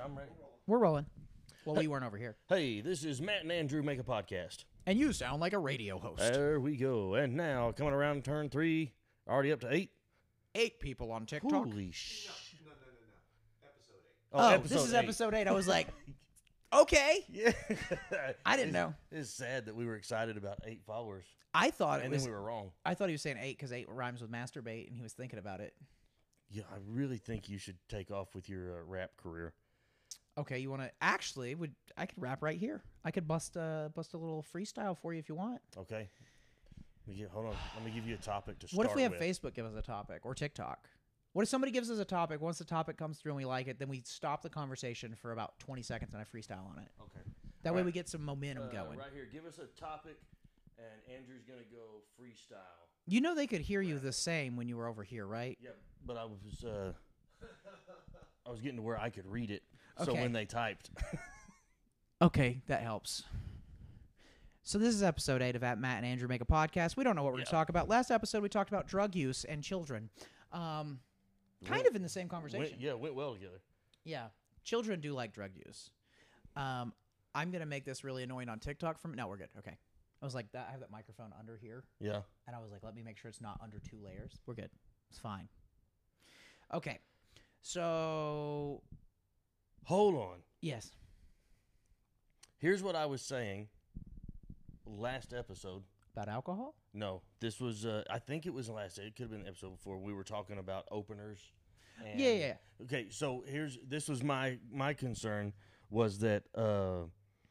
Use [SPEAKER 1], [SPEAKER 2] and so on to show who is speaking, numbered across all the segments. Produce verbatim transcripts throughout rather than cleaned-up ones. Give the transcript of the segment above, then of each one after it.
[SPEAKER 1] I'm ready.
[SPEAKER 2] We're rolling. Well, we weren't over here.
[SPEAKER 1] Hey, this is Matt and Andrew Make a Podcast.
[SPEAKER 2] And you sound like a radio host.
[SPEAKER 1] There we go. And now, coming around turn three, already up to eight.
[SPEAKER 2] Eight people on TikTok.
[SPEAKER 1] Holy sh...
[SPEAKER 3] No, no, no, no. Episode eight.
[SPEAKER 2] Oh,
[SPEAKER 1] episode
[SPEAKER 2] this is
[SPEAKER 1] eight.
[SPEAKER 2] episode eight. I was like, okay.
[SPEAKER 1] Yeah.
[SPEAKER 2] I didn't know.
[SPEAKER 1] It's sad that we were excited about eight followers,
[SPEAKER 2] I thought it
[SPEAKER 1] and
[SPEAKER 2] was.
[SPEAKER 1] then we were wrong.
[SPEAKER 2] I thought he was saying eight because eight rhymes with masturbate, and he was thinking about it.
[SPEAKER 1] Yeah, I really think you should take off with your uh, rap career.
[SPEAKER 2] Okay, you want to actually? Would I could rap right here? I could bust a bust a little freestyle for you if you want.
[SPEAKER 1] Okay. Let me get, hold on. Let me give you a topic to start
[SPEAKER 2] What if we have
[SPEAKER 1] with.
[SPEAKER 2] Facebook give us a topic or TikTok? What if somebody gives us a topic? Once the topic comes through and we like it, then we stop the conversation for about twenty seconds and I freestyle on it.
[SPEAKER 1] Okay.
[SPEAKER 2] That
[SPEAKER 1] All
[SPEAKER 2] way
[SPEAKER 1] right.
[SPEAKER 2] we get some momentum
[SPEAKER 1] Uh,
[SPEAKER 2] going.
[SPEAKER 1] Right here, give us a topic, and Andrew's going to go freestyle.
[SPEAKER 2] You know they could hear you the same when you were over here, right?
[SPEAKER 1] Yep, but I was uh, I was getting to where I could read it. So
[SPEAKER 2] Okay.
[SPEAKER 1] when they typed,
[SPEAKER 2] Okay, that helps. So this is episode eight of At Matt and Andrew Make a Podcast. We don't know what we're going to
[SPEAKER 1] Yeah.
[SPEAKER 2] talk about. Last episode we talked about drug use and children. Um, kind
[SPEAKER 1] Went-
[SPEAKER 2] of in the same conversation.
[SPEAKER 1] went, yeah, went well together.
[SPEAKER 2] Yeah, children do like drug use. Um, I'm gonna make this really annoying on TikTok. From no, we're good. Okay, I was like, that, I have that microphone under here,
[SPEAKER 1] Yeah.
[SPEAKER 2] and I was like, let me make sure it's not under two layers. We're good. It's fine. Okay, so
[SPEAKER 1] Hold on.
[SPEAKER 2] yes,
[SPEAKER 1] Here's what I was saying last episode.
[SPEAKER 2] about alcohol.
[SPEAKER 1] No, this was, uh, I think it was the last, it could have been the episode before. We were talking about openers. And,
[SPEAKER 2] Yeah, yeah, yeah.
[SPEAKER 1] Okay, so here's, this was my, my concern was that uh,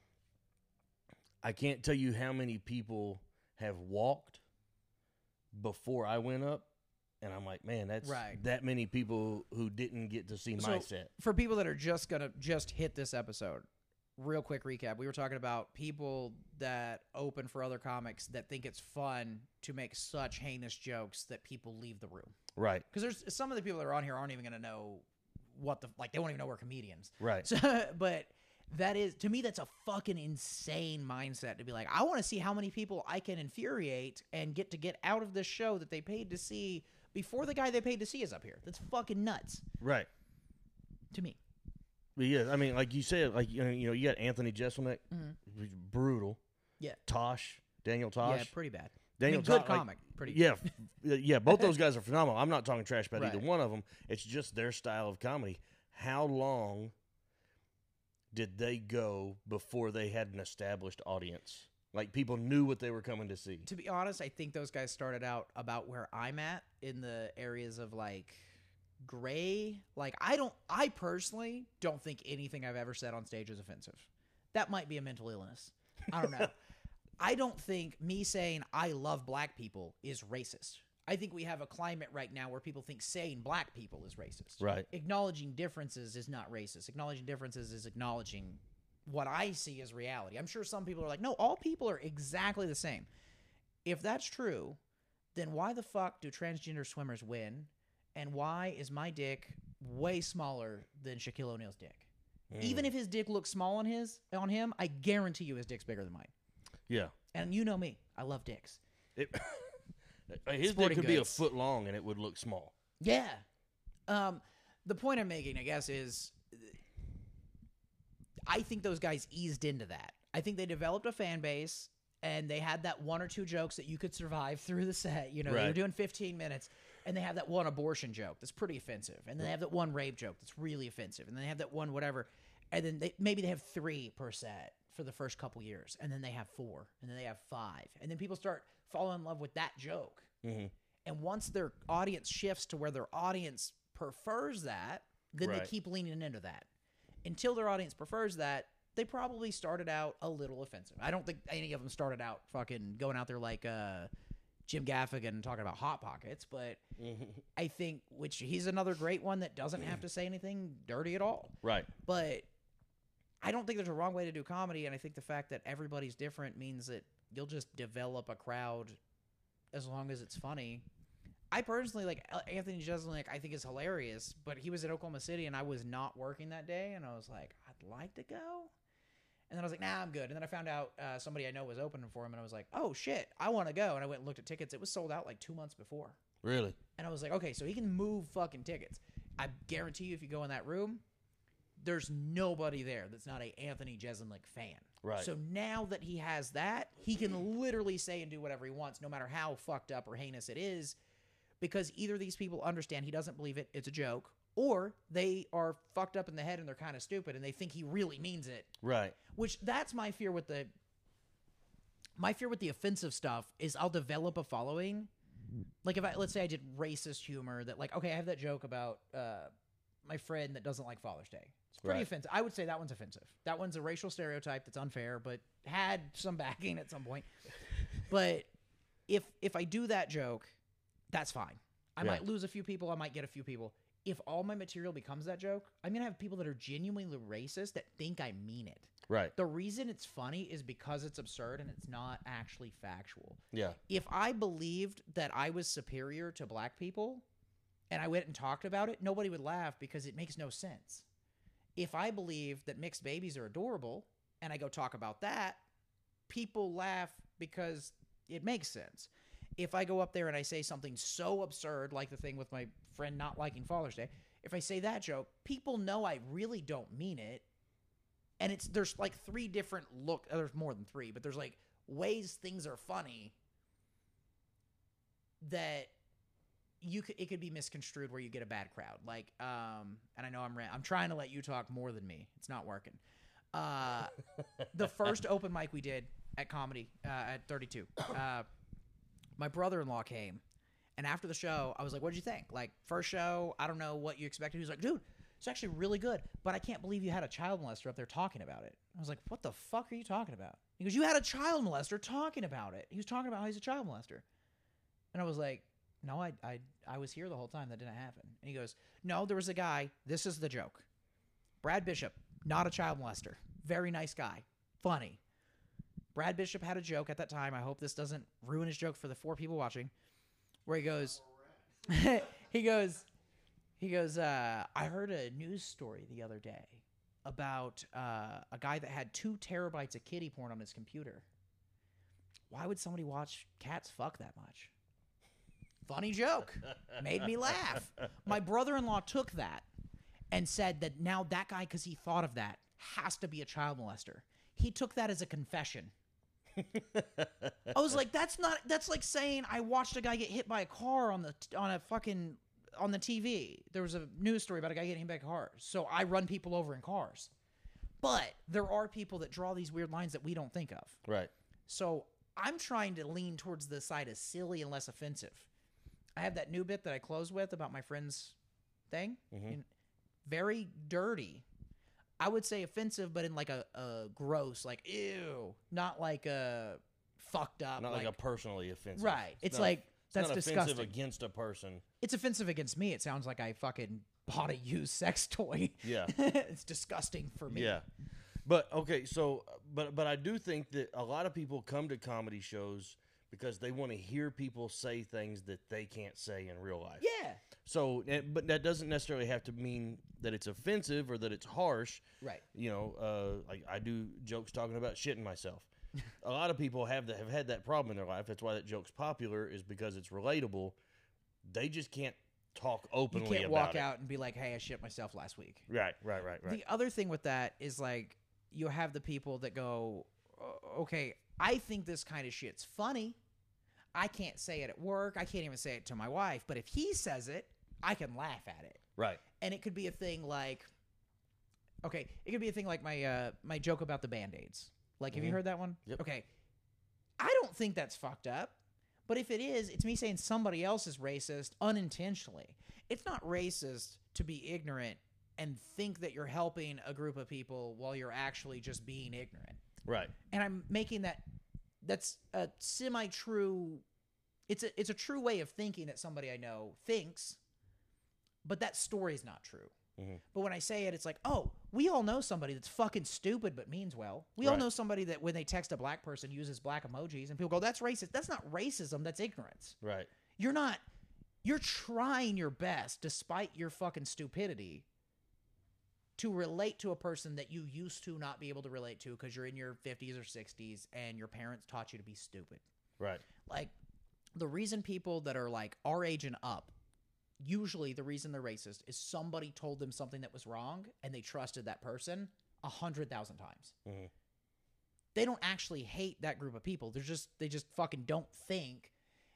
[SPEAKER 1] I can't tell you how many people have walked before I went up. And I'm like, man, that's
[SPEAKER 2] Right.
[SPEAKER 1] that many people who didn't get to see my
[SPEAKER 2] So,
[SPEAKER 1] set.
[SPEAKER 2] For people that are just gonna just hit this episode, real quick recap. We were talking about people that open for other comics that think it's fun to make such heinous jokes that people leave the room.
[SPEAKER 1] Right,
[SPEAKER 2] Because there's some of the people that are on here aren't even going to know what the like they won't even know we're comedians.
[SPEAKER 1] right.
[SPEAKER 2] So, but that is to me that's a fucking insane mindset to be like, I want to see how many people I can infuriate and get to get out of this show that they paid to see before the guy they paid to see is up here. That's fucking nuts
[SPEAKER 1] Right.
[SPEAKER 2] to me.
[SPEAKER 1] But yeah, I mean, like you said, like you know, you know, you got Anthony Jeselnik, who's brutal.
[SPEAKER 2] Yeah.
[SPEAKER 1] Tosh, Daniel Tosh,
[SPEAKER 2] Yeah, pretty bad.
[SPEAKER 1] Daniel
[SPEAKER 2] I mean, good
[SPEAKER 1] Tosh, like,
[SPEAKER 2] comic. Pretty
[SPEAKER 1] yeah, f- yeah. Both those guys are phenomenal. I'm not talking trash about
[SPEAKER 2] Right.
[SPEAKER 1] either one of them. It's just their style of comedy. How long did they go before they had an established audience? Like people knew what they were coming to see.
[SPEAKER 2] To be honest, I think those guys started out about where I'm at in the areas of like gray. Like I don't, I personally don't think anything I've ever said on stage is offensive. That might be a mental illness. I don't know. I don't think me saying I love black people is racist. I think we have a climate right now where people think saying black people is racist.
[SPEAKER 1] Right.
[SPEAKER 2] Acknowledging differences is not racist. Acknowledging differences is acknowledging what I see as reality. I'm sure some people are like, no, all people are exactly the same. If that's true, then why the fuck do transgender swimmers win? And why is my dick way smaller than Shaquille O'Neal's dick?
[SPEAKER 1] Mm.
[SPEAKER 2] Even if his dick looks small on his on him, I guarantee you his dick's bigger than mine.
[SPEAKER 1] Yeah,
[SPEAKER 2] And you know me, I love dicks.
[SPEAKER 1] it, his dick
[SPEAKER 2] Sporting
[SPEAKER 1] could be a
[SPEAKER 2] goods.
[SPEAKER 1] foot long and it would look small.
[SPEAKER 2] Yeah. Um, the point I'm making, I guess, is I think those guys eased into that. I think they developed a fan base and they had that one or two jokes that you could survive through the set. You know, they were
[SPEAKER 1] Right.
[SPEAKER 2] doing fifteen minutes and they have that one abortion joke that's pretty offensive. And then they have that one rape joke that's really offensive. And then they have that one whatever. And then they, maybe they have three per set for the first couple years. And then they have four. And then they have five. And then people start falling in love with that joke.
[SPEAKER 1] Mm-hmm.
[SPEAKER 2] And once their audience shifts to where their audience prefers that, then they
[SPEAKER 1] Right.
[SPEAKER 2] keep leaning into that. Until their audience prefers that, they probably started out a little offensive. I don't think any of them started out fucking going out there like uh, Jim Gaffigan and talking about Hot Pockets, but I think, which he's another great one that doesn't have to say anything dirty at all.
[SPEAKER 1] Right.
[SPEAKER 2] But I don't think there's a wrong way to do comedy, and I think the fact that everybody's different means that you'll just develop a crowd as long as it's funny. I personally like Anthony Jeselnik. I think is hilarious, but he was in Oklahoma City, and I was not working that day, and I was like, I'd like to go, and then I was like, nah, I'm good. And then I found out uh, somebody I know was opening for him, and I was like, oh shit, I want to go. And I went and looked at tickets. It was sold out like two months before,
[SPEAKER 1] Really?
[SPEAKER 2] and I was like, okay, so he can move fucking tickets. I guarantee you, if you go in that room, there's nobody there that's not a Anthony Jeselnik fan.
[SPEAKER 1] Right.
[SPEAKER 2] So now that he has that, he can literally say and do whatever he wants, no matter how fucked up or heinous it is, because either these people understand he doesn't believe it, it's a joke, or they are fucked up in the head and they're kind of stupid and they think he really means it.
[SPEAKER 1] Right.
[SPEAKER 2] Which that's my fear with the my fear with the offensive stuff is I'll develop a following. Like if I let's say I did racist humor that like okay, I have that joke about uh, my friend that doesn't like Father's Day. It's pretty
[SPEAKER 1] Right.
[SPEAKER 2] offensive. I would say that one's offensive. That one's a racial stereotype that's unfair, but had some backing at some point. But if if I do that joke, that's fine. I
[SPEAKER 1] Yeah.
[SPEAKER 2] might lose a few people. I might get a few people. If all my material becomes that joke, I'm going to have people that are genuinely racist that think I mean it.
[SPEAKER 1] Right.
[SPEAKER 2] The reason it's funny is because it's absurd and it's not actually factual.
[SPEAKER 1] Yeah.
[SPEAKER 2] If I believed that I was superior to black people and I went and talked about it, nobody would laugh because it makes no sense. If I believe that mixed babies are adorable and I go talk about that, people laugh because it makes sense. If I go up there and I say something so absurd, like the thing with my friend not liking Father's Day, if I say that joke, people know I really don't mean it. And it's there's like three different look. uh, There's more than three, but there's like ways things are funny that you could, it could be misconstrued where you get a bad crowd. Like, um, and I know I'm ra- I'm trying to let you talk more than me. It's not working. Uh, the first open mic we did at comedy uh, at thirty-two. Uh, my brother-in-law came, and after the show, I was like, "What'd you think? Like, first show, I don't know what you expected." He was like, "Dude, it's actually really good, but I can't believe you had a child molester up there talking about it." I was like, "What the fuck are you talking about?" He goes, "You had a child molester talking about it." He was talking about how he's a child molester, and I was like, "No, I, I, I was here the whole time. That didn't happen." And he goes, "No, there was a guy. This is the joke. Brad Bishop, not a child molester, very nice guy, funny." Brad Bishop had a joke at that time. I hope this doesn't ruin his joke for the four people watching, where he goes, he goes, he goes, uh, I heard a news story the other day about uh, a guy that had two terabytes of kiddie porn on his computer. Why would somebody watch cats fuck that much? Funny joke. Made me laugh. My brother-in-law took that and said that now that guy, because he thought of that, has to be a child molester. He took that as a confession. I was like, that's not, that's like saying I watched a guy get hit by a car on the, on a fucking, on the T V. There was a news story about a guy getting hit by a car. So I run people over in cars. But there are people that draw these weird lines that we don't think of.
[SPEAKER 1] Right.
[SPEAKER 2] So I'm trying to lean towards the side of silly and less offensive. I have that new bit that I close with about my friend's thing.
[SPEAKER 1] Mhm.
[SPEAKER 2] And very dirty. I would say offensive, but in like a, a gross, like ew, not like a fucked up.
[SPEAKER 1] Not like, a personally offensive.
[SPEAKER 2] right. It's,
[SPEAKER 1] not-
[SPEAKER 2] like
[SPEAKER 1] it's
[SPEAKER 2] that's
[SPEAKER 1] not
[SPEAKER 2] disgusting.
[SPEAKER 1] offensive against a person.
[SPEAKER 2] It's offensive against me. It sounds like I fucking bought a used sex toy.
[SPEAKER 1] Yeah.
[SPEAKER 2] It's disgusting for me.
[SPEAKER 1] Yeah. But okay, so but but I do think that a lot of people come to comedy shows because they want to hear people say things that they can't say in real life.
[SPEAKER 2] Yeah.
[SPEAKER 1] So, and- but that doesn't necessarily have to mean that it's offensive or that it's harsh.
[SPEAKER 2] Right.
[SPEAKER 1] You know, uh, like I do jokes talking about shitting myself. A lot of people have that have had that problem in their life. That's why that joke's popular, is because it's relatable. They just can't talk
[SPEAKER 2] You
[SPEAKER 1] openly
[SPEAKER 2] can't
[SPEAKER 1] about
[SPEAKER 2] walk
[SPEAKER 1] it.
[SPEAKER 2] out and be like, hey, I shit myself last week.
[SPEAKER 1] Right, right, right, right.
[SPEAKER 2] The other thing with that is like you have the people that go, "O- okay, I think this kind of shit's funny. I can't say it at work. I can't even say it to my wife. But if he says it, I can laugh at it.
[SPEAKER 1] Right.
[SPEAKER 2] And it could be a thing like, okay, it could be a thing like my uh, my joke about the Band-Aids. Like, have you
[SPEAKER 1] Mhm.
[SPEAKER 2] heard that one?
[SPEAKER 1] Yep.
[SPEAKER 2] Okay. I don't think that's fucked up. But if it is, it's me saying somebody else is racist unintentionally. It's not racist to be ignorant and think that you're helping a group of people while you're actually just being ignorant.
[SPEAKER 1] Right.
[SPEAKER 2] And I'm making that that's a semi-true it's a it's a true way of thinking that somebody I know thinks, but that story is not true.
[SPEAKER 1] Mhm.
[SPEAKER 2] But when I say it, it's like, oh, we all know somebody that's fucking stupid but means well. We all
[SPEAKER 1] Right.
[SPEAKER 2] know somebody that when they text a black person uses black emojis and people go, that's racist. That's not racism, that's ignorance.
[SPEAKER 1] Right.
[SPEAKER 2] You're not you're trying your best despite your fucking stupidity to relate to a person that you used to not be able to relate to because you're in your fifties or sixties and your parents taught you to be stupid.
[SPEAKER 1] Right.
[SPEAKER 2] Like, the reason people that are like our age and up usually the reason they're racist is somebody told them something that was wrong and they trusted that person a hundred thousand times.
[SPEAKER 1] Mm-hmm.
[SPEAKER 2] They don't actually hate that group of people. They're just they just fucking don't think.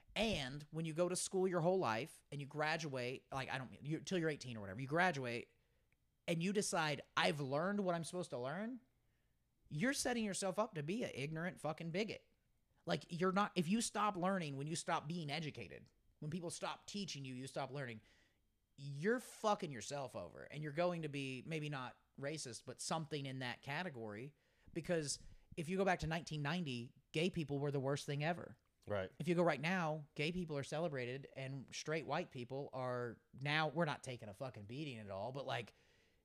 [SPEAKER 2] And when you go to school your whole life and you graduate, like I don't you till you're eighteen or whatever, you graduate and you decide I've learned what I'm supposed to learn, you're setting yourself up to be an ignorant fucking bigot. Like you're not if you stop learning when you stop being educated, when people stop teaching you, you stop learning, you're fucking yourself over and you're going to be maybe not racist, but something in that category because if you go back to nineteen ninety, gay people were the worst thing ever.
[SPEAKER 1] Right.
[SPEAKER 2] If you go right now, gay people are celebrated and straight white people are now, we're not taking a fucking beating at all, but like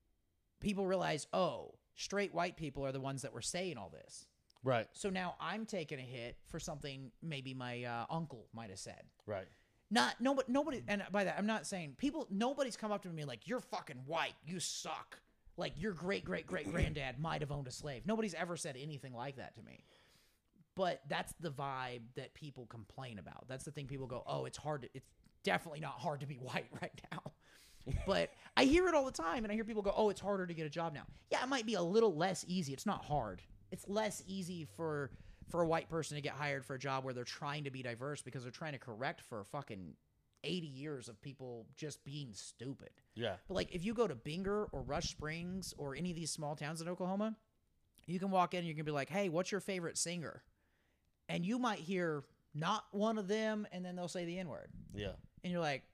[SPEAKER 2] people realize, oh, straight white people are the ones that were saying all this.
[SPEAKER 1] Right.
[SPEAKER 2] So now I'm taking a hit for something maybe my uh, uncle might have said.
[SPEAKER 1] Right.
[SPEAKER 2] Not, nobody, nobody, and by that, I'm not saying people, nobody's come up to me like, you're fucking white, you suck. Like your great, great, great granddad might have owned a slave. Nobody's ever said anything like that to me. But that's the vibe that people complain about. That's the thing people go, oh, it's hard. To, it's definitely not hard to be white right now. But I hear it all the time, and I hear people go, oh, it's harder to get a job now. Yeah, it might be a little less easy. It's not hard. It's less easy for for a white person to get hired for a job where they're trying to be diverse because they're trying to correct for fucking eighty years of people just being stupid.
[SPEAKER 1] Yeah.
[SPEAKER 2] But like if you go to Binger or Rush Springs or any of these small towns in Oklahoma, you can walk in and you can be like, hey, what's your favorite singer? And you might hear not one of them, and then they'll say the N-word.
[SPEAKER 1] Yeah.
[SPEAKER 2] And you're like,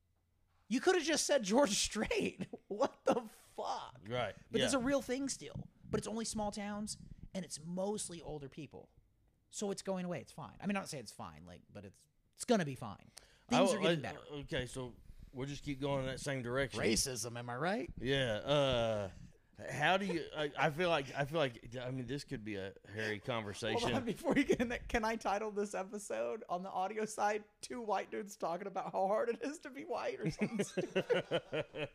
[SPEAKER 2] you could have just said George Strait. What the fuck?
[SPEAKER 1] Right.
[SPEAKER 2] But
[SPEAKER 1] yeah.
[SPEAKER 2] it's a real thing still. But it's only small towns, and it's mostly older people. So it's going away. It's fine. I mean, not say it's fine, like, but it's it's gonna be fine. Things
[SPEAKER 1] I,
[SPEAKER 2] are getting
[SPEAKER 1] I,
[SPEAKER 2] better.
[SPEAKER 1] Okay, so we'll just keep going in that same direction.
[SPEAKER 2] Racism, am I right?
[SPEAKER 1] Yeah. Uh, how do you? I, I feel like I feel like I mean this could be a hairy conversation.
[SPEAKER 2] Hold on, before you get in that, can I title this episode on the audio side, two white dudes talking about how hard it is to be white or something stupid?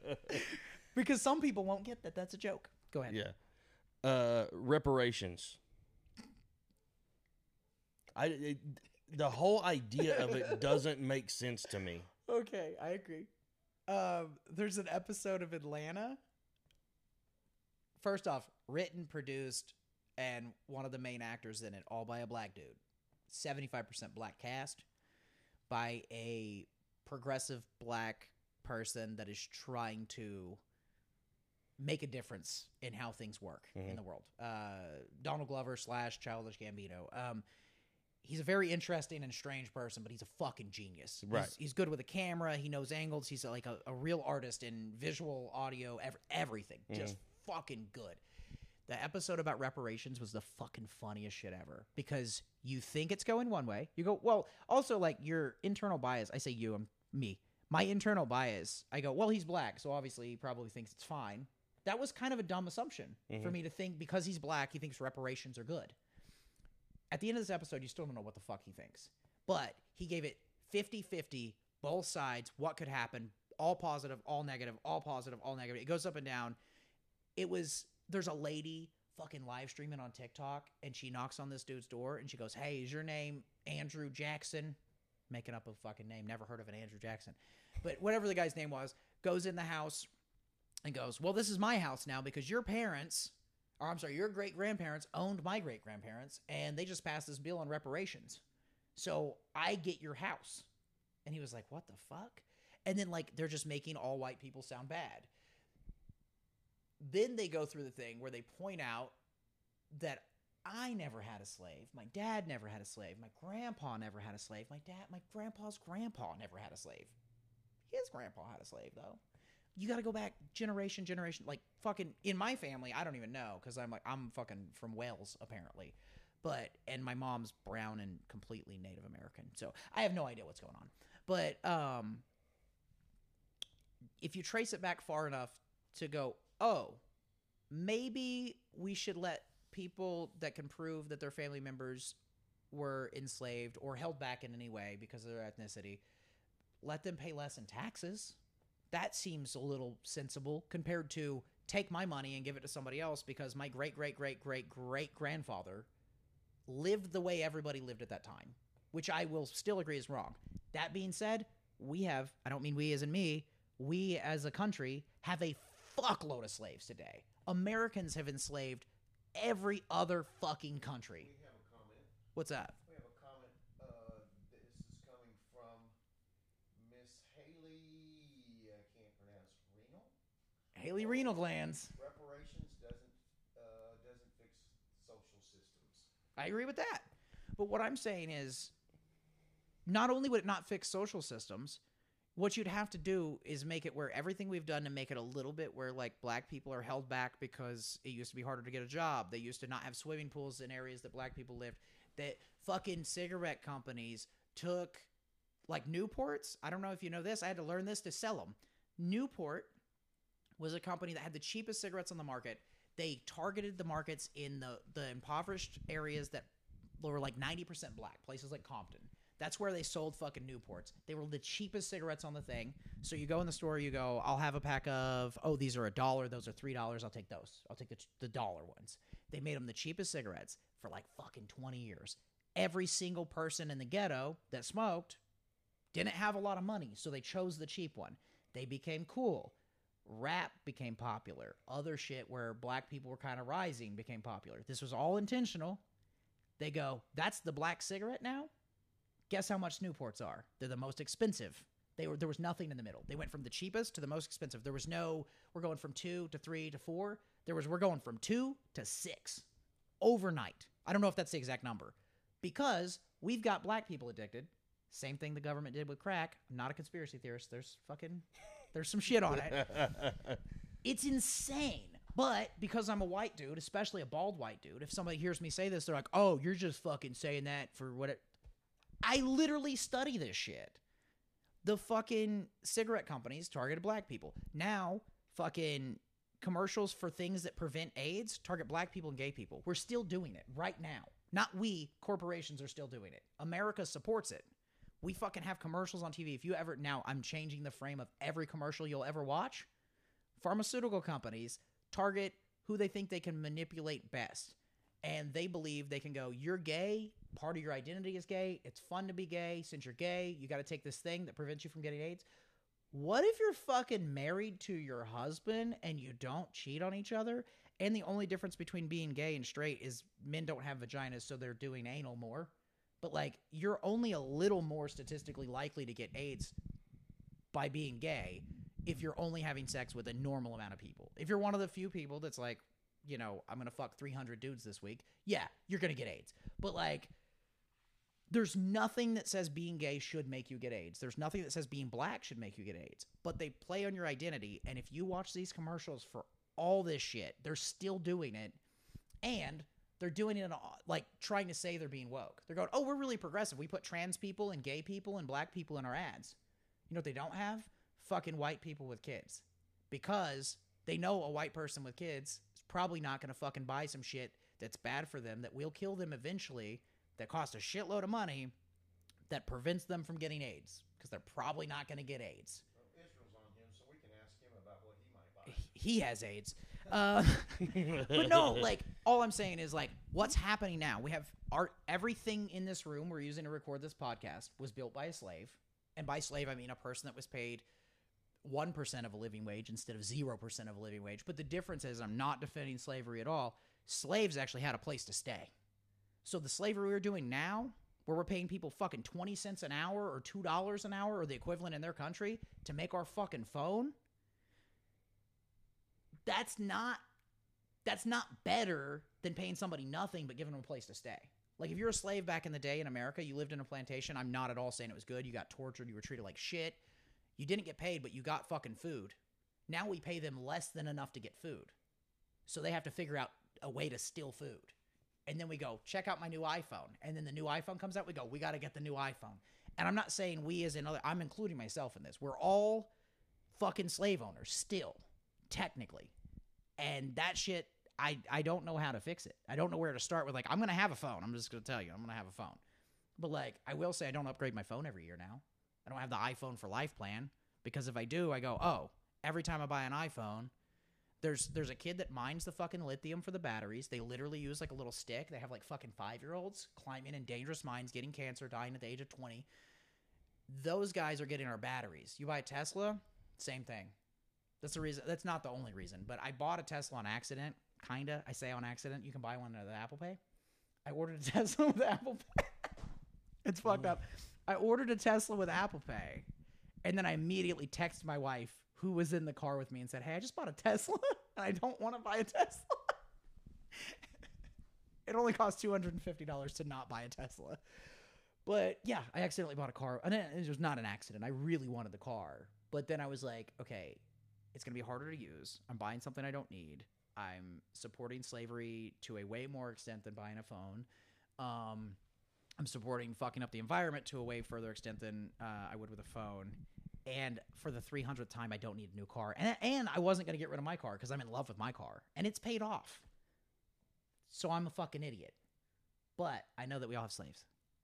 [SPEAKER 2] Because some people won't get that. That's a joke. Go ahead.
[SPEAKER 1] Yeah. Uh, reparations. I it, the whole idea of it doesn't make sense to me.
[SPEAKER 2] Okay, I agree. Um, there's an episode of Atlanta. First off, written, produced, and one of the main actors in it, all by a black dude. seventy-five percent black cast by a progressive black person that is trying to make a difference in how things work mm-hmm. in the world. Uh, Donald Glover slash Childish Gambino. Um, he's a very interesting and strange person, but he's a fucking genius.
[SPEAKER 1] Right.
[SPEAKER 2] He's, he's good with a camera. He knows angles. He's like a, a real artist in visual, audio, ev- everything. Mm-hmm. Just fucking good. The episode about reparations was the fucking funniest shit ever because you think it's going one way. You go, well, also like your internal bias. I say you, I'm me. My internal bias, I go, well, he's black, so obviously he probably thinks it's fine. That was kind of a dumb assumption mm-hmm. for me to think because he's black, he thinks reparations are good. At the end of this episode, you still don't know what the fuck he thinks. But he gave it fifty-fifty, both sides, what could happen, all positive, all negative, all positive, all negative. It goes up and down. It was, there's a lady fucking live streaming on TikTok, and she knocks on this dude's door, and she goes, hey, is your name Andrew Jackson? Making up a fucking name. Never heard of an Andrew Jackson. But whatever the guy's name was, goes in the house and goes, well, this is my house now because your parents, or I'm sorry, your great-grandparents owned my great-grandparents, and they just passed this bill on reparations. So I get your house. And he was like, what the fuck? And then, like, they're just making all white people sound bad. Then they go through the thing where they point out that I never had a slave. My dad never had a slave. My grandpa never had a slave. My dad, my grandpa's grandpa never had a slave. His grandpa had a slave, though. You got to go back generation, generation. Like, fucking, in my family, I don't even know, because I'm like, I'm fucking from Wales, apparently. But, and my mom's brown and completely Native American. So, I have no idea what's going on. But, um, if you trace it back far enough to go, oh, maybe we should let people that can prove that their family members were enslaved or held back in any way because of their ethnicity, let them pay less in taxes. That seems a little sensible compared to take my money and give it to somebody else because my great, great, great, great, great grandfather lived the way everybody lived at that time, which I will still agree is wrong. That being said, we have, I don't mean we as in me, we as a country have a fuckload of slaves today. Americans have enslaved every other fucking country.
[SPEAKER 3] We have a comment.
[SPEAKER 2] What's that?
[SPEAKER 3] We have a comment. Uh, this is coming from Miss Haley. I can't pronounce renal.
[SPEAKER 2] Haley renal glands.
[SPEAKER 3] Reparations doesn't uh, doesn't fix social systems.
[SPEAKER 2] I agree with that. But what I'm saying is, not only would it not fix social systems, what you'd have to do is make it where everything we've done to make it a little bit where, like, black people are held back because it used to be harder to get a job. They used to not have swimming pools in areas that black people lived. That fucking cigarette companies took, like, Newports. I don't know if you know this. I had to learn this to sell them. Newport was a company that had the cheapest cigarettes on the market. They targeted the markets in the, the impoverished areas that were like ninety percent black, places like Compton. That's where they sold fucking Newports. They were the cheapest cigarettes on the thing. So you go in the store, you go, I'll have a pack of, oh, these are a dollar, those are three dollars, I'll take those. I'll take the, the dollar ones. They made them the cheapest cigarettes for like fucking twenty years. Every single person in the ghetto that smoked didn't have a lot of money, so they chose the cheap one. They became cool. Rap became popular. Other shit where black people were kind of rising became popular. This was all intentional. They go, that's the black cigarette now? Guess how much Newports are? They're the most expensive. They were There was nothing in the middle. They went from the cheapest to the most expensive. There was no, we're going from two to three to four. There was, we're going from two to six overnight. I don't know if that's the exact number. Because we've got black people addicted. Same thing the government did with crack. I'm not a conspiracy theorist. There's fucking, there's some shit on it. It's insane. But because I'm a white dude, especially a bald white dude, if somebody hears me say this, they're like, oh, you're just fucking saying that for what it... I literally study this shit. The fucking cigarette companies targeted black people. Now, fucking commercials for things that prevent AIDS target black people and gay people. We're still doing it right now. Not we, corporations are still doing it. America supports it. We fucking have commercials on T V. If you ever... Now, I'm changing the frame of every commercial you'll ever watch. Pharmaceutical companies target who they think they can manipulate best. And they believe they can go, you're gay, part of your identity is gay, it's fun to be gay, since you're gay, you got to take this thing that prevents you from getting AIDS. What if you're fucking married to your husband and you don't cheat on each other? And the only difference between being gay and straight is men don't have vaginas, so they're doing anal more. But, like, you're only a little more statistically likely to get AIDS by being gay if you're only having sex with a normal amount of people. If you're one of the few people that's like, you know, I'm going to fuck three hundred dudes this week, yeah, you're going to get AIDS. But, like, there's nothing that says being gay should make you get AIDS. There's nothing that says being black should make you get AIDS. But they play on your identity, and if you watch these commercials for all this shit, they're still doing it, and they're doing it in a, like, trying to say they're being woke. They're going, oh, we're really progressive. We put trans people and gay people and black people in our ads. You know what they don't have? Fucking white people with kids. Because they know a white person with kids is probably not going to fucking buy some shit that's bad for them, that will kill them eventually, that costs a shitload of money, that prevents them from getting AIDS. Because they're probably not going to get AIDS.
[SPEAKER 3] Well, Israel's on him, so we can ask him about what he might buy.
[SPEAKER 2] He has AIDS. Uh, but no, like, all I'm saying is, like, what's happening now? We have art. Everything in this room we're using to record this podcast was built by a slave. And by slave, I mean a person that was paid one percent of a living wage instead of zero percent of a living wage. But the difference is, I'm not defending slavery at all. Slaves actually had a place to stay. So the slavery we're doing now, where we're paying people fucking twenty cents an hour or two dollars an hour or the equivalent in their country to make our fucking phone, that's not that's not better than paying somebody nothing but giving them a place to stay. Like, if you're a slave back in the day in America, you lived in a plantation, I'm not at all saying it was good. You got tortured, you were treated like shit. You didn't get paid, but you got fucking food. Now we pay them less than enough to get food. So they have to figure out a way to steal food. And then we go, check out my new iPhone. And then the new iPhone comes out, we go, we got to get the new iPhone. And I'm not saying we as another, I'm including myself in this. We're all fucking slave owners still, technically. And that shit, I, I don't know how to fix it. I don't know where to start with, like, I'm going to have a phone. I'm just going to tell you, I'm going to have a phone. But, like, I will say I don't upgrade my phone every year now. I don't have the iPhone for life plan, because if I do, I go, oh, every time I buy an iPhone, there's there's a kid that mines the fucking lithium for the batteries. They literally use, like, a little stick. They have, like, fucking five-year-olds climbing in dangerous mines, getting cancer, dying at the age of twenty. Those guys are getting our batteries. You buy a Tesla, same thing. That's the reason. That's not the only reason, but I bought a Tesla on accident. Kinda. I say on accident. You can buy one with Apple Pay. I ordered a Tesla with Apple Pay. It's fucked up. I ordered a Tesla with Apple Pay, and then I immediately texted my wife, who was in the car with me, and said, "Hey, I just bought a Tesla, and I don't want to buy a Tesla." It only costs two hundred fifty dollars to not buy a Tesla. But yeah, I accidentally bought a car. And it was not an accident. I really wanted the car. But then I was like, okay, it's going to be harder to use. I'm buying something I don't need. I'm supporting slavery to a way more extent than buying a phone. Um, I'm supporting fucking up the environment to a way further extent than uh, I would with a phone. And for the three hundredth time, I don't need a new car. And, and I wasn't going to get rid of my car because I'm in love with my car. And it's paid off. So I'm a fucking idiot. But I know that we all have slaves.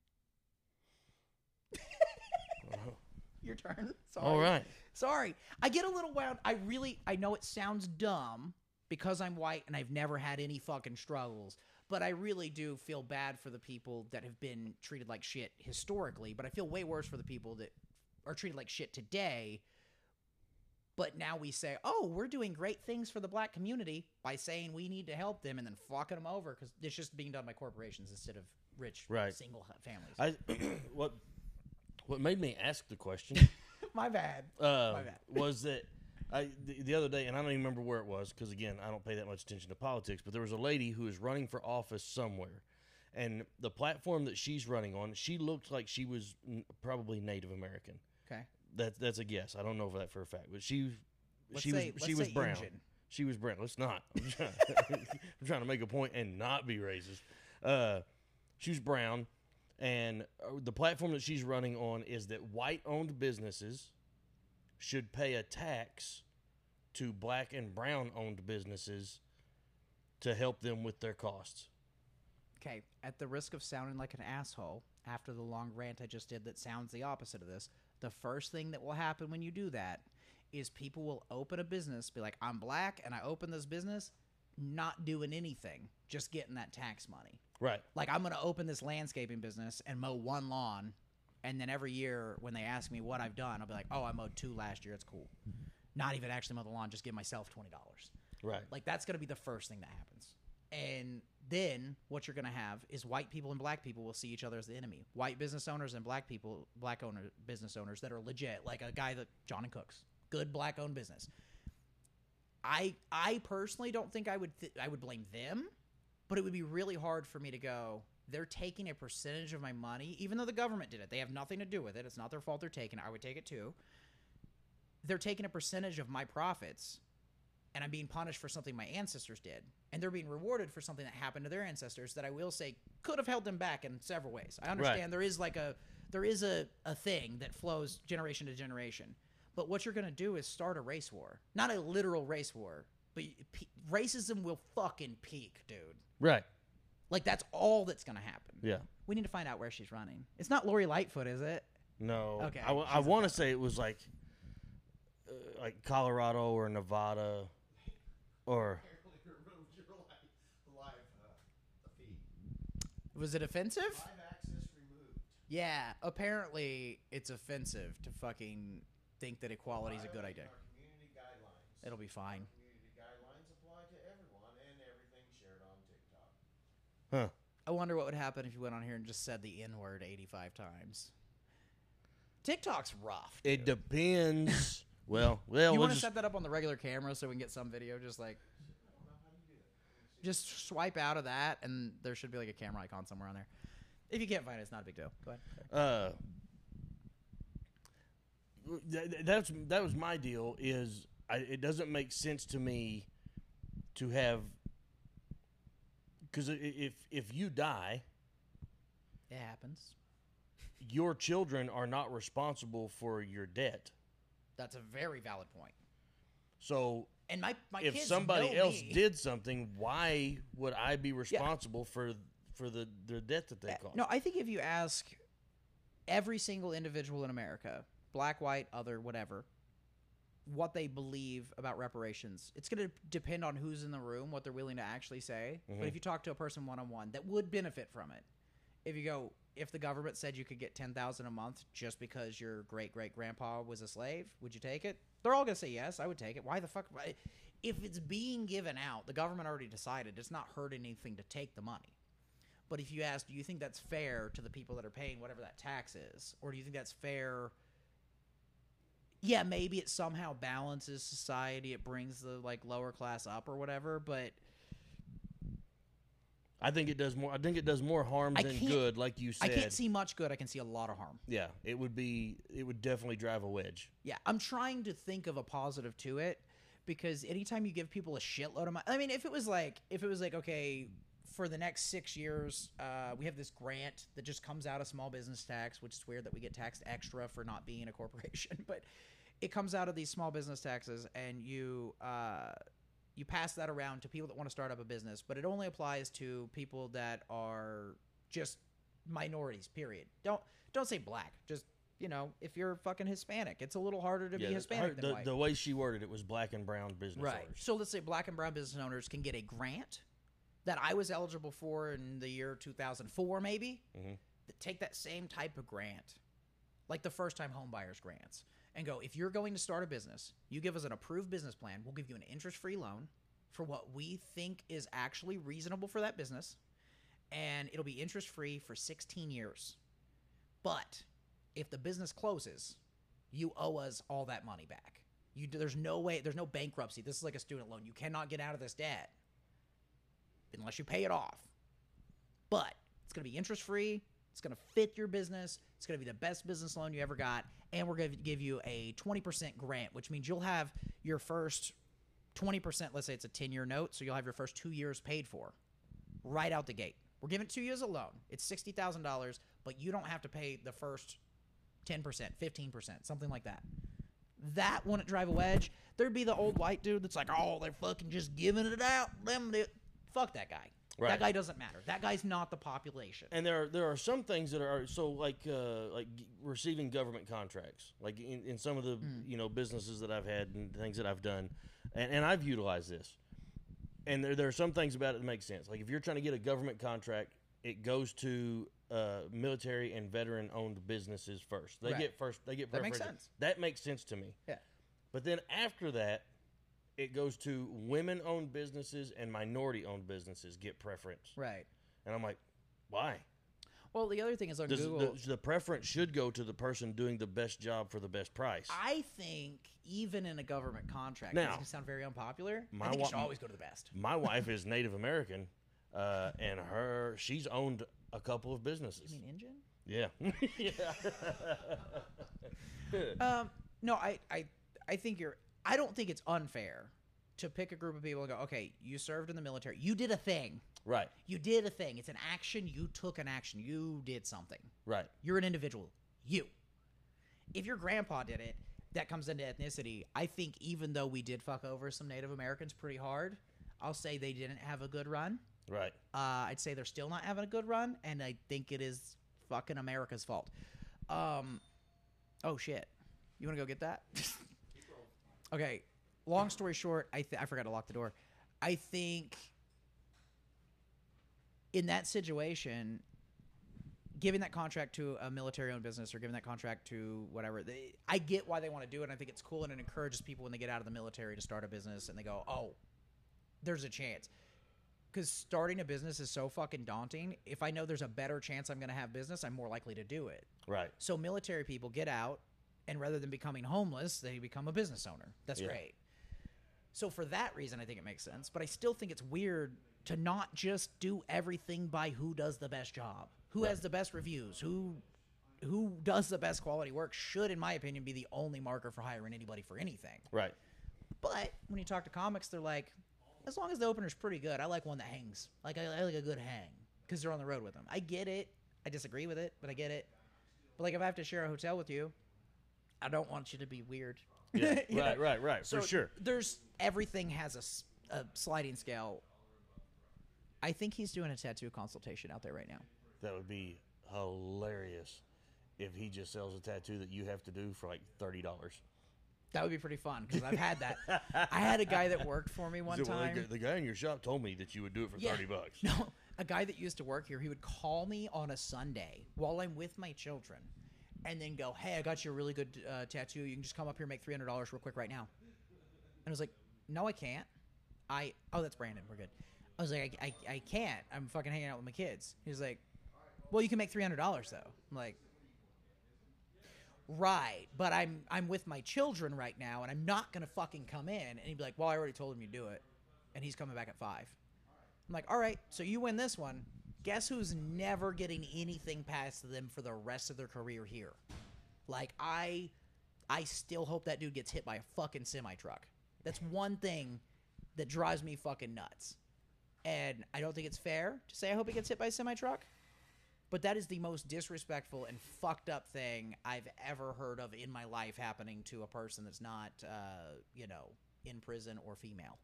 [SPEAKER 2] Your turn. Sorry.
[SPEAKER 1] All right.
[SPEAKER 2] Sorry. I get a little wound. I really, I know it sounds dumb because I'm white and I've never had any fucking struggles. But I really do feel bad for the people that have been treated like shit historically. But I feel way worse for the people that are treated like shit today. But now we say, oh, we're doing great things for the black community by saying we need to help them and then fucking them over because it's just being done by corporations instead of rich
[SPEAKER 1] right.
[SPEAKER 2] single families.
[SPEAKER 1] I what what made me ask the question
[SPEAKER 2] My bad.
[SPEAKER 1] Uh,
[SPEAKER 2] My bad.
[SPEAKER 1] was that I the, the other day, and I don't even remember where it was because, again, I don't pay that much attention to politics, but there was a lady who was running for office somewhere, and the platform that she's running on, she looked like she was n- probably Native American.
[SPEAKER 2] Okay.
[SPEAKER 1] That, that's a guess. I don't know for that for a fact, but she
[SPEAKER 2] Let's
[SPEAKER 1] she
[SPEAKER 2] say,
[SPEAKER 1] was she
[SPEAKER 2] let's
[SPEAKER 1] was
[SPEAKER 2] say
[SPEAKER 1] brown.
[SPEAKER 2] Indian.
[SPEAKER 1] She was brown. Let's not. I'm trying, I'm trying to make a point and not be racist. Uh, she was brown, and the platform that she's running on is that white-owned businesses should pay a tax to black and brown-owned businesses to help them with their costs.
[SPEAKER 2] Okay, at the risk of sounding like an asshole, after the long rant I just did that sounds the opposite of this, the first thing that will happen when you do that is people will open a business, be like, I'm black, and I open this business, not doing anything, just getting that tax money.
[SPEAKER 1] Right.
[SPEAKER 2] Like, I'm going to open this landscaping business and mow one lawn, and then every year when they ask me what I've done, I'll be like, oh, I mowed two last year, it's cool. Not even actually mow the lawn, just give myself twenty dollars.
[SPEAKER 1] Right.
[SPEAKER 2] Like, that's going to be the first thing that happens. And then what you're going to have is white people and black people will see each other as the enemy. White business owners and black people, black owner business owners that are legit, like a guy that John and Cooks, good black owned business. I I personally don't think I would th- I would blame them, but it would be really hard for me to go, they're taking a percentage of my money, even though the government did it. They have nothing to do with it. It's not their fault they're taking it. I would take it too. They're taking a percentage of my profits, and I'm being punished for something my ancestors did. And they're being rewarded for something that happened to their ancestors that I will say could have held them back in several ways. I understand
[SPEAKER 1] Right.
[SPEAKER 2] there is like a there is a, a thing that flows generation to generation. But what you're going to do is start a race war. Not a literal race war, but p- racism will fucking peak, dude.
[SPEAKER 1] Right.
[SPEAKER 2] Like, that's all that's going to happen.
[SPEAKER 1] Yeah.
[SPEAKER 2] We need to find out where she's running. It's not Lori Lightfoot, is it?
[SPEAKER 1] No.
[SPEAKER 2] Okay,
[SPEAKER 1] I, w- I
[SPEAKER 2] she's a
[SPEAKER 1] want to say it was like uh, like Colorado or Nevada or
[SPEAKER 3] Apparently removed your live, live uh, feed.
[SPEAKER 2] Was it offensive?
[SPEAKER 3] Live access removed.
[SPEAKER 2] Yeah, apparently it's offensive to fucking think that equality is a good idea.
[SPEAKER 3] Our community guidelines.
[SPEAKER 2] It'll be fine.
[SPEAKER 3] Our community guidelines apply to everyone and everything shared on TikTok.
[SPEAKER 1] huh.
[SPEAKER 2] I wonder what would happen if you went on here and just said the N-word eighty-five times. TikTok's rough, dude.
[SPEAKER 1] It depends. well, well,
[SPEAKER 2] You
[SPEAKER 1] we'll
[SPEAKER 2] want to
[SPEAKER 1] just,
[SPEAKER 2] set that up on the regular camera so we can get some video? Just like, just swipe out of that, and there should be like a camera icon somewhere on there. If you can't find it, it's not a big deal. Go ahead.
[SPEAKER 1] uh th- th- that's that was my deal is I, it doesn't make sense to me to have because if if you die,
[SPEAKER 2] It happens.
[SPEAKER 1] your children are not responsible for your debt.
[SPEAKER 2] That's a very valid point.
[SPEAKER 1] So
[SPEAKER 2] And my my
[SPEAKER 1] if
[SPEAKER 2] kids
[SPEAKER 1] somebody
[SPEAKER 2] know
[SPEAKER 1] else
[SPEAKER 2] me.
[SPEAKER 1] did something, why would I be responsible for for the the debt that they
[SPEAKER 2] Uh,
[SPEAKER 1] caused?
[SPEAKER 2] No, I think if you ask every single individual in America, black, white, other, whatever, what they believe about reparations, it's going to depend on who's in the room, what they're willing to actually say. But
[SPEAKER 1] Mhm.
[SPEAKER 2] if you talk to a person one-on-one that would benefit from it, if you go, if the government said you could get ten thousand a month just because your great great grandpa was a slave, would you take it? They're all gonna say yes. I would take it. Why the fuck? If it's being given out, the government already decided it's not hurt anything to take the money. But if you ask, do you think that's fair to the people that are paying whatever that tax is, or do you think that's fair? Yeah, maybe it somehow balances society. It brings the like lower class up or whatever, but
[SPEAKER 1] I think it does more. I think it does more harm
[SPEAKER 2] I
[SPEAKER 1] than
[SPEAKER 2] can't-
[SPEAKER 1] good, like you
[SPEAKER 2] I
[SPEAKER 1] said.
[SPEAKER 2] can't see much good. I can see a lot of harm.
[SPEAKER 1] Yeah, it would be. It would definitely drive a wedge.
[SPEAKER 2] Yeah, I'm trying to think of a positive to it because anytime you give people a shitload of money, I mean, if it was like, if it was like, okay, for the next six years, uh, we have this grant that just comes out of small business tax, which is weird that we get taxed extra for not being a corporation, but it comes out of these small business taxes, and you uh, you pass that around to people that want to start up a business, but it only applies to people that are just minorities. Period. Don't don't say black. Just, you know, if you're fucking Hispanic, it's a little harder to
[SPEAKER 1] Yeah,
[SPEAKER 2] be
[SPEAKER 1] the-
[SPEAKER 2] Hispanic
[SPEAKER 1] her-
[SPEAKER 2] than
[SPEAKER 1] the,
[SPEAKER 2] white.
[SPEAKER 1] the way she worded it was black and brown business
[SPEAKER 2] Right.
[SPEAKER 1] owners.
[SPEAKER 2] So let's say black and brown business owners can get a grant that I was eligible for in the year two thousand four, maybe.
[SPEAKER 1] Mhm.
[SPEAKER 2] That take that same type of grant, like the first time home buyers grants, and go, if you're going to start a business, you give us an approved business plan, we'll give you an interest-free loan for what we think is actually reasonable for that business, and it'll be interest-free for sixteen years. But if the business closes, you owe us all that money back. You, there's no way, there's no bankruptcy. This is like a student loan. You cannot get out of this debt unless you pay it off. But it's going to be interest-free. It's going to fit your business. It's going to be the best business loan you ever got. And we're going to give you a twenty percent grant, which means you'll have your first twenty percent, let's say it's a ten-year note, so you'll have your first two years paid for right out the gate. We're giving two years a loan. It's sixty thousand dollars, but you don't have to pay the first ten percent, fifteen percent, something like that. That wouldn't drive a wedge. There'd be the old white dude that's like, oh, they're fucking just giving it out. Them, they, fuck that guy.
[SPEAKER 1] Right.
[SPEAKER 2] That guy doesn't matter. That guy's not the population.
[SPEAKER 1] And there are there are some things that are so like uh, like g- receiving government contracts, like in, in some of the
[SPEAKER 2] Hmm.
[SPEAKER 1] you know businesses that I've had and things that I've done, and, and I've utilized this. And there there are some things about it that make sense. Like if you're trying to get a government contract, it goes to uh, military and veteran owned businesses first. They
[SPEAKER 2] Right.
[SPEAKER 1] get first. They get
[SPEAKER 2] That makes
[SPEAKER 1] preference.
[SPEAKER 2] sense.
[SPEAKER 1] That makes sense to me.
[SPEAKER 2] Yeah.
[SPEAKER 1] But then after that, it goes to women owned businesses and minority owned businesses get preference.
[SPEAKER 2] Right.
[SPEAKER 1] And I'm like, why?
[SPEAKER 2] Well, the other thing is on
[SPEAKER 1] Does
[SPEAKER 2] Google.
[SPEAKER 1] the, the preference should go to the person doing the best job for the best price.
[SPEAKER 2] I think even in a government contract,
[SPEAKER 1] Now,
[SPEAKER 2] this can sound very unpopular.
[SPEAKER 1] my
[SPEAKER 2] I think
[SPEAKER 1] wa-
[SPEAKER 2] you should always go to the best.
[SPEAKER 1] My wife is Native American, uh, and her she's owned a couple of businesses.
[SPEAKER 2] You mean Indian?
[SPEAKER 1] Yeah, yeah.
[SPEAKER 2] Um, no, I, I, I think you're. I don't think it's unfair to pick a group of people and go, okay, you served in the military, you did a thing,
[SPEAKER 1] Right,
[SPEAKER 2] you did a thing. It's an action. You took an action. You did something.
[SPEAKER 1] right,
[SPEAKER 2] You're an individual. You. If your grandpa did it, that comes into ethnicity. I think even though we did fuck over some Native Americans pretty hard, I'll say they didn't have a good run.
[SPEAKER 1] right.
[SPEAKER 2] Uh, I'd say they're still not having a good run, and I think it is fucking America's fault. Um, oh shit, you want to go get that? Okay. Long story short, I th- I forgot to lock the door. I think in that situation, giving that contract to a military-owned business or giving that contract to whatever, they, I get why they want to do it. And I think it's cool, and it encourages people when they get out of the military to start a business, and they go, "Oh, there's a chance." Because starting a business is so fucking daunting. If I know there's a better chance I'm going to have business, I'm more likely to do it.
[SPEAKER 1] Right.
[SPEAKER 2] So military people get out, and rather than becoming homeless, they become a business owner. That's
[SPEAKER 1] Yeah.
[SPEAKER 2] great. So for that reason, I think it makes sense. But I still think it's weird to not just do everything by who does the best job, who
[SPEAKER 1] Right.
[SPEAKER 2] has the best reviews, who who does the best quality work. Should, in my opinion, be the only marker for hiring anybody for anything.
[SPEAKER 1] Right.
[SPEAKER 2] But when you talk to comics, they're like, as long as the opener's pretty good, I like one that hangs. Like I, I like a good hang because they're on the road with them. I get it. I disagree with it, but I get it. But like if I have to share a hotel with you, I don't want you to be weird.
[SPEAKER 1] Yeah.
[SPEAKER 2] You know?
[SPEAKER 1] Right. Right. Right.
[SPEAKER 2] So
[SPEAKER 1] For sure.
[SPEAKER 2] There's everything has a s- a, sliding scale. I think he's doing a tattoo consultation out there right now.
[SPEAKER 1] That would be hilarious if he just sells a tattoo that you have to do for like thirty dollars.
[SPEAKER 2] That would be pretty fun because I've had that. I had a guy that worked for me one
[SPEAKER 1] He said, well,
[SPEAKER 2] time.
[SPEAKER 1] the, guy- the guy in your shop told me that you would do it for
[SPEAKER 2] Yeah.
[SPEAKER 1] thirty bucks.
[SPEAKER 2] No, a guy that used to work here, he would call me on a Sunday while I'm with my children and then go, hey, I got you a really good uh, tattoo. You can just come up here and make three hundred dollars real quick right now. And I was like, no, I can't. I, oh, that's Brandon. We're good. I was like, I, I, I can't. I'm fucking hanging out with my kids. He was like, well, you can make three hundred dollars though. I'm like, right, but I'm I'm with my children right now, and I'm not gonna fucking come in. And he'd be like, well, I already told him you do it, and he's coming back at five. I'm like, all right, so you win this one. Guess who's never getting anything past them for the rest of their career here? Like, I I still hope that dude gets hit by a fucking semi-truck. That's one thing that drives me fucking nuts. And I don't think it's fair to say I hope he gets hit by a semi-truck. But that is the most disrespectful and fucked up thing I've ever heard of in my life happening to a person that's not, uh, you know, in prison or female.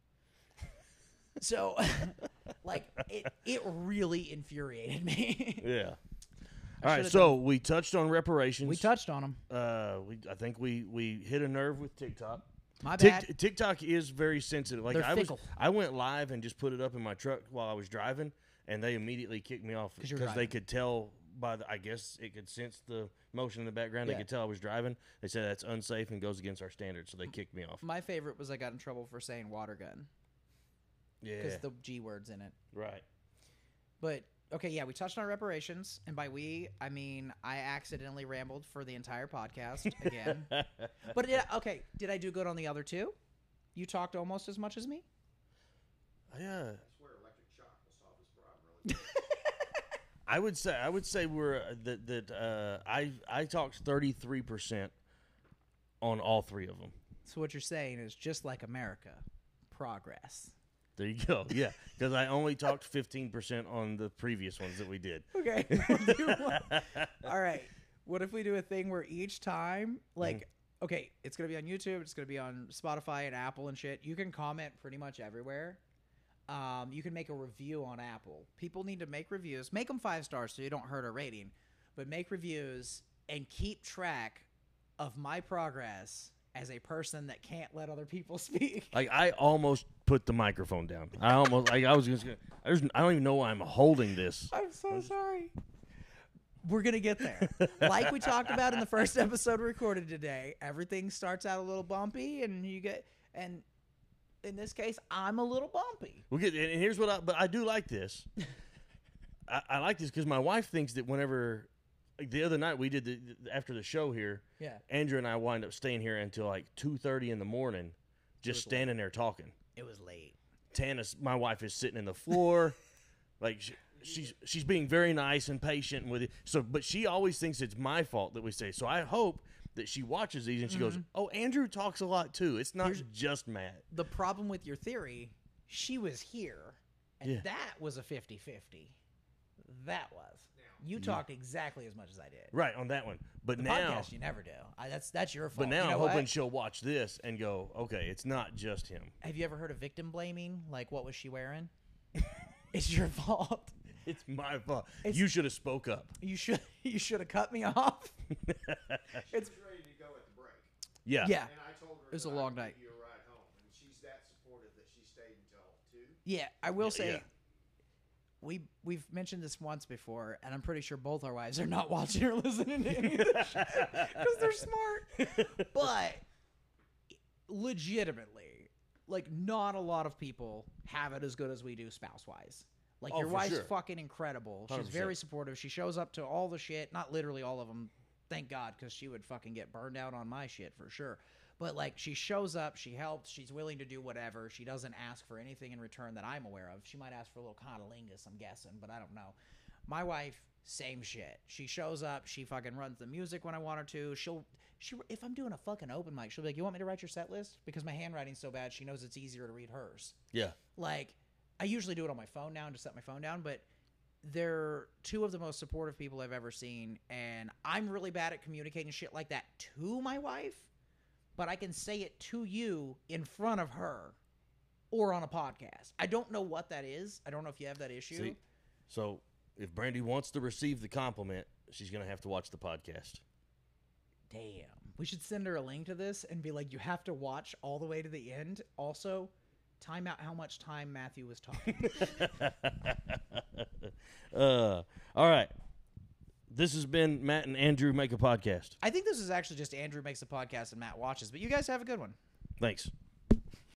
[SPEAKER 2] So, like, it, it really infuriated me.
[SPEAKER 1] Yeah.
[SPEAKER 2] I
[SPEAKER 1] All right,
[SPEAKER 2] should've
[SPEAKER 1] so we touched on reparations.
[SPEAKER 2] We touched on them.
[SPEAKER 1] Uh, we I think we we hit a nerve with TikTok.
[SPEAKER 2] My
[SPEAKER 1] Tik-
[SPEAKER 2] bad.
[SPEAKER 1] TikTok is very sensitive. Like
[SPEAKER 2] They're
[SPEAKER 1] I was,
[SPEAKER 2] fickle.
[SPEAKER 1] I went live and just put it up in my truck while I was driving, and they immediately kicked me off
[SPEAKER 2] 'Cause you're
[SPEAKER 1] because they
[SPEAKER 2] driving.
[SPEAKER 1] could tell by the. I guess it could sense the motion in the background.
[SPEAKER 2] Yeah.
[SPEAKER 1] They could tell I was driving. They said that's unsafe and goes against our standards, so they kicked me off.
[SPEAKER 2] My favorite was I got in trouble for saying water gun
[SPEAKER 1] Yeah,
[SPEAKER 2] because the G word's in it.
[SPEAKER 1] right.
[SPEAKER 2] But okay, yeah, we touched on reparations, and by we, I mean I accidentally rambled for the entire podcast again. But did I, okay, did I do good on the other two? You talked almost as much as me.
[SPEAKER 1] Yeah,
[SPEAKER 3] I swear electric shock will solve this problem really quick.
[SPEAKER 1] I would say I would say we're uh, that that uh, I I talked thirty three percent on all three of them.
[SPEAKER 2] So what you're saying is just like America, progress.
[SPEAKER 1] There you go. Yeah, because I only talked fifteen percent on the previous ones that we did.
[SPEAKER 2] Okay. We'll do one. All right. What if we do a thing where each time, like, okay, it's going to be on YouTube, it's going to be on Spotify and Apple and shit. You can comment pretty much everywhere. Um, you can make a review on Apple. People need to make reviews. Make them five stars so you don't hurt our rating. But make reviews and keep track of my progress as a person that can't let other people speak.
[SPEAKER 1] Like I almost put the microphone down. I almost like I was just gonna. I, just, I don't even know why I'm holding this.
[SPEAKER 2] I'm so sorry. We're going to get there. Like we talked about in the first episode recorded today, everything starts out a little bumpy and you get, and in this case, I'm a little bumpy.
[SPEAKER 1] We get, and here's what I. But I do like this. I, I like this because my wife thinks that whenever, like the other night we did the after the show here,
[SPEAKER 2] Yeah.
[SPEAKER 1] Andrew and I wind up staying here until like two thirty in the morning, just
[SPEAKER 2] was
[SPEAKER 1] standing there talking.
[SPEAKER 2] It was late.
[SPEAKER 1] Tana's, my wife, is sitting in the floor, like she, she's she's being very nice and patient with it. So, but she always thinks it's my fault that we say. So I hope that she watches these and she goes, "Oh, Andrew talks a lot too. It's not
[SPEAKER 2] Here's-
[SPEAKER 1] just Matt."
[SPEAKER 2] The problem with your theory, she was here, and
[SPEAKER 1] Yeah.
[SPEAKER 2] that was a fifty-fifty. That was. You talked exactly as much as I did.
[SPEAKER 1] Right on that one. But
[SPEAKER 2] The
[SPEAKER 1] now,
[SPEAKER 2] podcast, you never do. I, that's that's your fault.
[SPEAKER 1] but now
[SPEAKER 2] You know
[SPEAKER 1] I'm hoping
[SPEAKER 2] what?
[SPEAKER 1] she'll watch this and go, "Okay, it's not just him."
[SPEAKER 2] Have you ever heard of victim blaming? Like, what was she wearing? It's your fault.
[SPEAKER 1] It's my fault.
[SPEAKER 2] It's-
[SPEAKER 1] You should have spoke up.
[SPEAKER 2] You should you should have cut me off.
[SPEAKER 3] She
[SPEAKER 2] It's
[SPEAKER 3] was ready to go at the break.
[SPEAKER 1] Yeah.
[SPEAKER 2] yeah,
[SPEAKER 3] And I told her
[SPEAKER 2] It was
[SPEAKER 3] that
[SPEAKER 2] a
[SPEAKER 3] I
[SPEAKER 2] long
[SPEAKER 3] would
[SPEAKER 2] night.
[SPEAKER 3] give you a ride home. And she's that supportive that she stayed until two.
[SPEAKER 2] yeah. I will say,
[SPEAKER 1] Yeah.
[SPEAKER 2] we we've mentioned this once before, and I'm pretty sure both our wives are not watching or listening to any of this because they're smart. But legitimately, like, not a lot of people have it as good as we do spouse wise. Like,
[SPEAKER 1] Oh,
[SPEAKER 2] your
[SPEAKER 1] for
[SPEAKER 2] wife's
[SPEAKER 1] sure.
[SPEAKER 2] fucking incredible. She's
[SPEAKER 1] one hundred percent.
[SPEAKER 2] very supportive. She shows up to all the shit. Not literally all of them, thank God, because she would fucking get burned out on my shit for sure. But, like, she shows up, she helps, she's willing to do whatever. She doesn't ask for anything in return that I'm aware of. She might ask for a little conolingus, I'm guessing, but I don't know. My wife, same shit. She shows up, she fucking runs the music when I want her to. She'll, she, if I'm doing a fucking open mic, she'll be like, you want me to write your set list? Because my handwriting's so bad, she knows it's easier to read hers.
[SPEAKER 1] Yeah.
[SPEAKER 2] Like, I usually do it on my phone now and just set my phone down, but they're two of the most supportive people I've ever seen, and I'm really bad at communicating shit like that to my wife, but I can say it to you in front of her or on a podcast. I don't know what that is. I don't know if you have that issue.
[SPEAKER 1] See, so if Brandy wants to receive the compliment, she's gonna have to watch the podcast.
[SPEAKER 2] Damn. We should send her a link to this and be like, you have to watch all the way to the end. Also, time out how much time Matthew was talking.
[SPEAKER 1] uh, all right. This has been Matt and Andrew Make a Podcast.
[SPEAKER 2] I think this is actually just Andrew Makes a Podcast and Matt Watches, but you guys have a good one.
[SPEAKER 1] Thanks.